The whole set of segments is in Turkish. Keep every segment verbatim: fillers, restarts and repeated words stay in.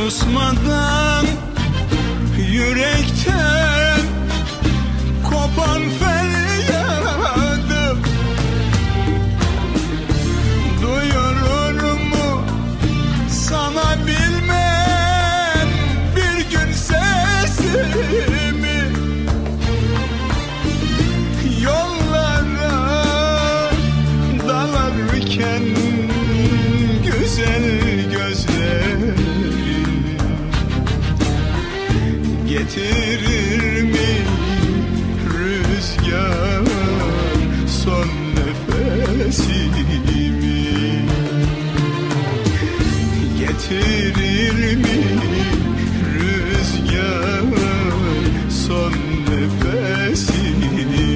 susmadan yürekten kopan feryadım duyurur mu sana bilmem bir gün sesimi? Yollara dalarken güzel gözlerin getirir mi rüzgar son nefesimi? Getirir mi rüzgar son nefesimi?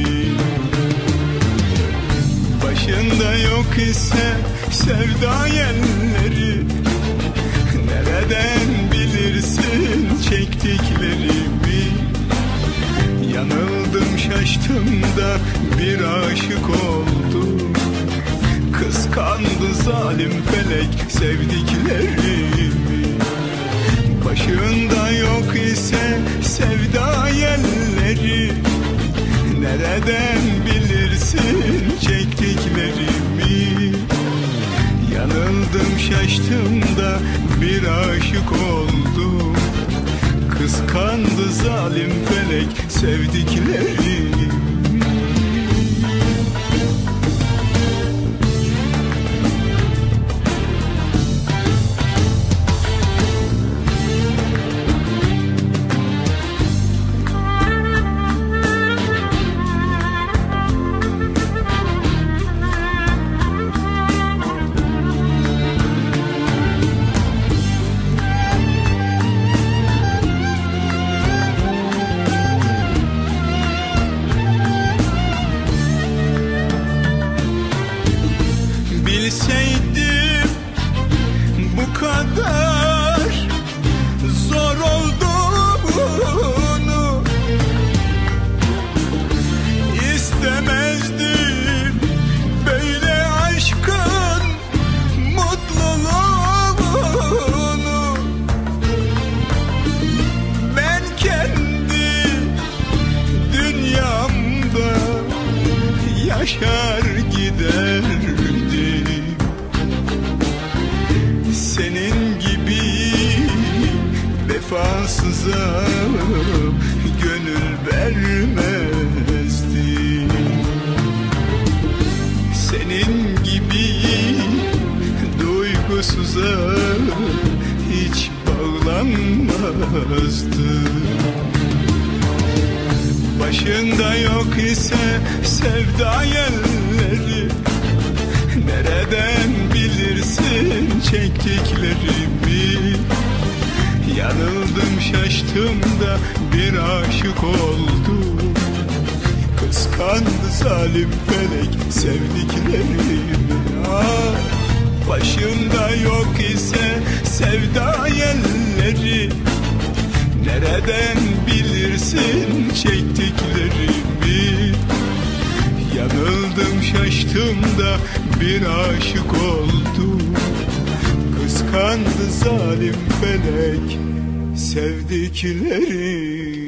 Başında yok ise sevda yelleri, nereden bilirsin çektiklerimi? Yanıldım şaştım da bir aşık oldum, kıskandı zalim felek sevdiklerimi. Başında yok ise sevda yelleri, nereden bilirsin çektiklerimi? Yanıldım şaştım da bir aşık oldum, kıskandı zalim felek sevdiklerimi. Bilseydim bu kadar zor olduğunu, istemezdim böyle aşkın mutluluğunu. Ben kendi dünyamda yaşar giderdim, senin gibi vefasıza gönül vermezdim. Senin gibi duygusuza hiç bağlanmazdım. Başında yok ise sevda yelleri, nereden bilirsin çektiklerimi? Yanıldım şaştım da bir aşık oldum, kıskandı zalim felek sevdiklerimi. Ah, başında yok ise sevda yelleri, nereden bilirsin çektiklerimi? Yanıldım şaştım da bir aşık oldum, kıskandı zalim felek sevdiklerimi.